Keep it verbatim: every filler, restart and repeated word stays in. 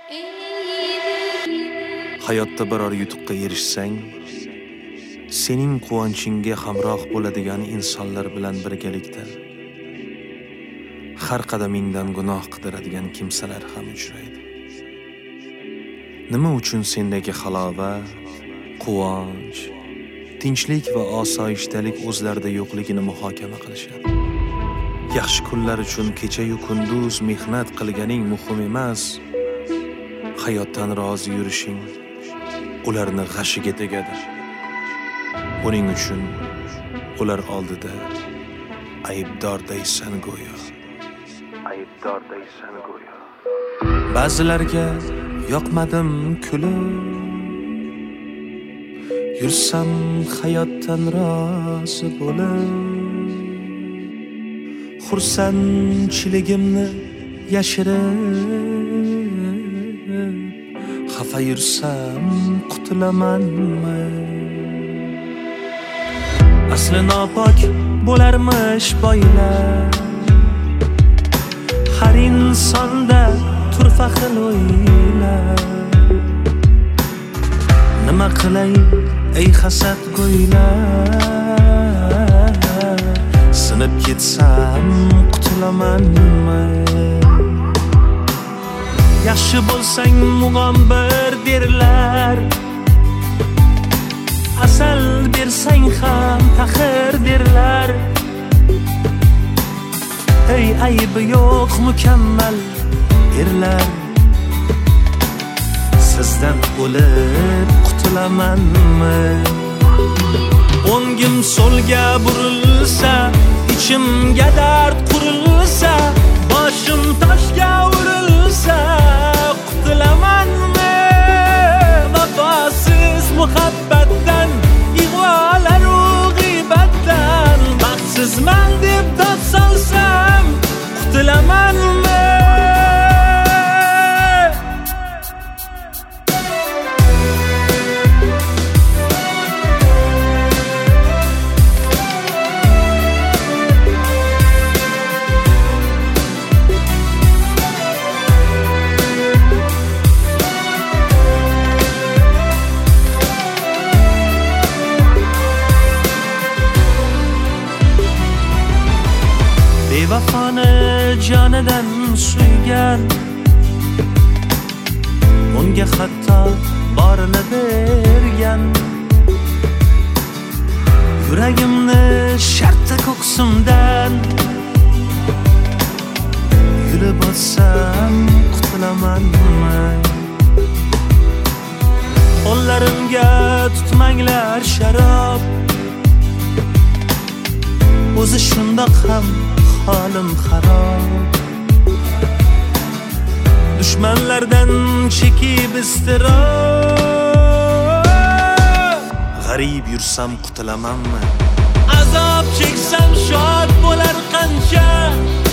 Hayotda biror yutuqqa erishsang, sening quvonchingga hamroh bo'ladigan insonlar bilan birgalikda har qadamingdan gunoh qidiradigan kimsalar ham uchraydi. Nima uchun sendagi halovat, quvonch, tinchlik va osoyishtalik o'zlarida yo'qligini muhokama qilishadi. Yaxshi kunlar uchun kecha-yu kunduz mehnat qilganing muhim emas, hayotdan rozi yurishing ularni g'ashiga tegadi. Buning uchun ular oldida aybdordaysan go'yo. Aybdordaysan go'yo. Ba'zilarga yoqmadim kulib, yursam hayotdan rozi bo'lib, xursandchiligimni yashirib, xafa yursam qutulamanmi? Asli nopok bo'larmish boylar, har insonda turfa xil o'ylar. Nima qilay ey hasad go'ylar, sinib ketsam qutulamanmi? Yaxshi bo'lsang mug'ombir derlar, asal bersang ham taxir derlar. Ey aybi yo'q mukammal erlar, sizdan o'lib qutulamanmi? O'ngim so'lga burilsa, ichimga dard qurilsa, boshim toshga urilsa, qutulamanmi? Vafosiz muhabbatdan, ig'volar u g'iybatdan, baxtsizman deb dod solsam, qutulamanmi? Bevafoni jonidan suygan, unga hatto borini bergan. Yuragimni shartta ko'ksimdan yulib olsam qutulamanmi? Qo'llarimga tutmanglar sharob, o'zi shundoq ham holim xarob. Dushmanlardan chekib iztirob, g'arib yursam qutulamanmi? Azob cheksam shod bo'lar qancha,